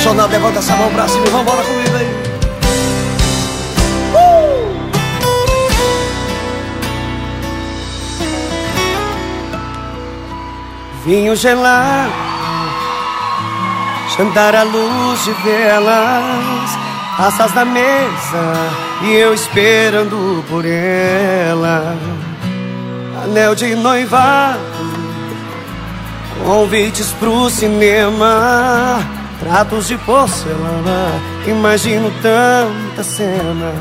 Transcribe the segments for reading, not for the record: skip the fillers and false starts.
apaixonado, levanta essa mão pra cima e vambora comigo aí. Vinho gelado, jantar à luz de velas, taças na mesa e eu esperando por ela. Anel de noivado, convites pro cinema, pratos de porcelana, imagino tantas cenas.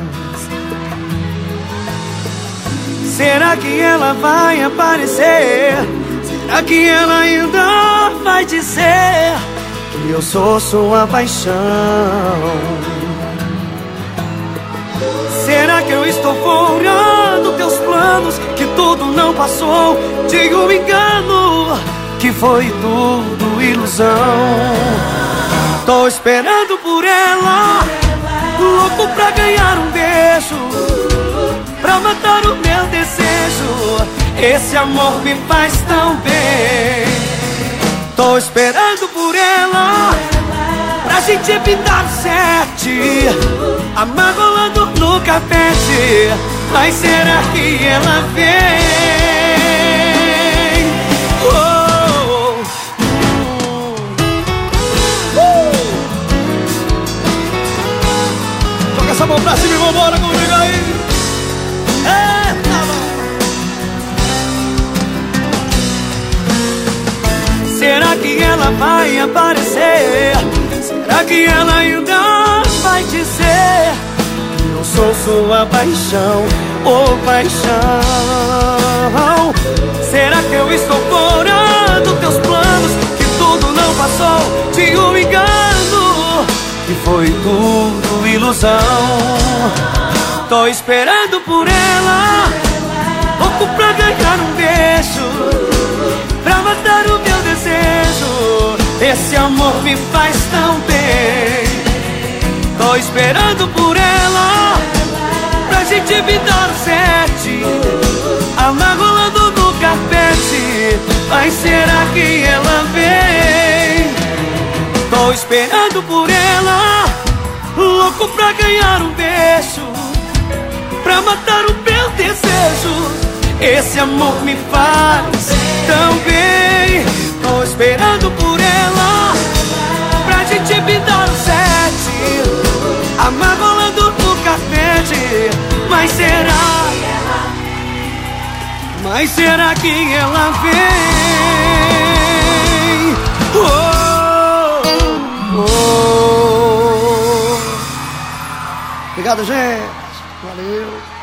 Será que ela vai aparecer? Será que ela ainda vai dizer que eu sou sua paixão? Será que eu estou furando teus planos, que tudo não passou de um engano, que foi tudo ilusão? Tô esperando por ela, louco pra ganhar um beijo, pra matar o meu desejo. Esse amor me faz tão bem. Tô esperando por ela, pra gente pintar o sete, amarrolando no carpete. Mas será que ela vem? Toca essa mão pra cima e vambora comigo aí. Será que ela vai aparecer? Será que ela ainda vai dizer que eu sou sua paixão, oh paixão? Será que eu estou furando teus planos, que tudo não passou de um engano, que foi tudo ilusão? Tô esperando por ela, louco pra ganhar um beijo, pra matar o meu desejo. Esse amor me faz tão bem. Tô esperando por ela, pra gente pintar o sete, amarrolando no carpete. Mas será que ela vem? Tô esperando por ela, louco pra ganhar um beijo, pra matar o meu desejo. Esse amor me faz tão bem. Tô esperando por ela, pra gente pintar o sete, amarrolando no carpete. Mas será que ela vem? Obrigado, gente. Valeu.